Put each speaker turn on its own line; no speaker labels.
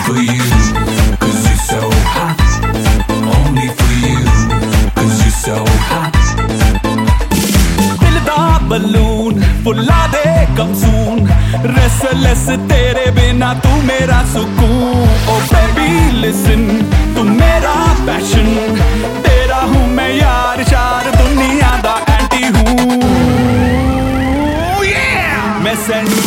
for you, 'cause you're so hot. Only for you, 'cause you're so hot.
दिल दा balloon फुला दे कमसून, restless तेरे बिना तू मेरा सुकून. ओ बेबी लिसन, तू मेरा पैशन, तेरा हूँ मैं यार शार, दुनिया दा एंटी हूँ. मैं सेंट